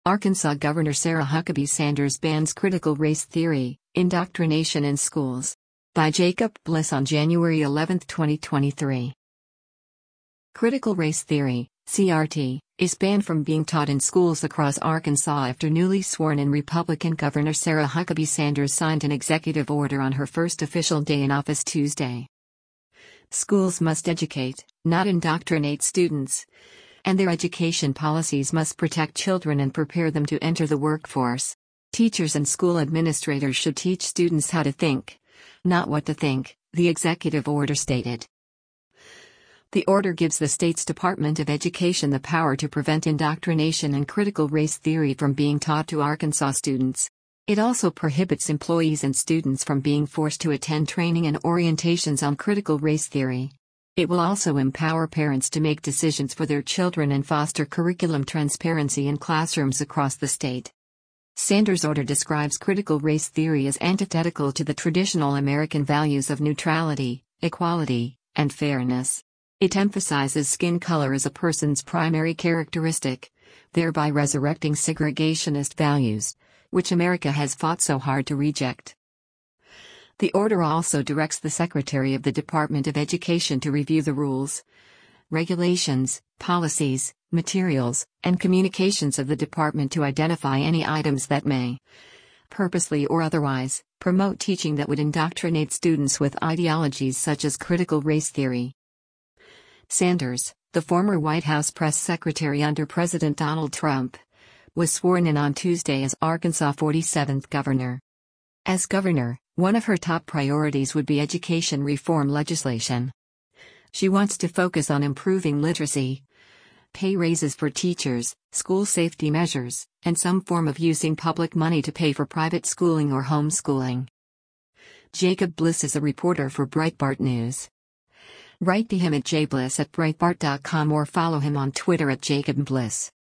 Arkansas Governor Sarah Huckabee Sanders bans critical race theory, indoctrination in schools. By Jacob Bliss on January 11, 2023. Critical race theory, CRT, is banned from being taught in schools across Arkansas after newly sworn-in Republican Governor Sarah Huckabee Sanders signed an executive order on her first official day in office Tuesday. Schools must educate, not indoctrinate students, and their education policies must protect children and prepare them to enter the workforce. Teachers and school administrators should teach students how to think, not what to think, the executive order stated. The order gives the state's Department of Education the power to prevent indoctrination and critical race theory from being taught to Arkansas students. It also prohibits employees and students from being forced to attend training and orientations on critical race theory. It will also empower parents to make decisions for their children and foster curriculum transparency in classrooms across the state. Sanders' order describes critical race theory as antithetical to the traditional American values of neutrality, equality, and fairness. It emphasizes skin color as a person's primary characteristic, thereby resurrecting segregationist values, which America has fought so hard to reject. The order also directs the Secretary of the Department of Education to review the rules, regulations, policies, materials, and communications of the department to identify any items that may, purposely or otherwise, promote teaching that would indoctrinate students with ideologies such as critical race theory. Sanders, the former White House press secretary under President Donald Trump, was sworn in on Tuesday as Arkansas' 47th governor. As governor, one of her top priorities would be education reform legislation. She wants to focus on improving literacy, pay raises for teachers, school safety measures, and some form of using public money to pay for private schooling or homeschooling. Jacob Bliss is a reporter for Breitbart News. Write to him at jbliss@breitbart.com or follow him on Twitter at jacobbliss.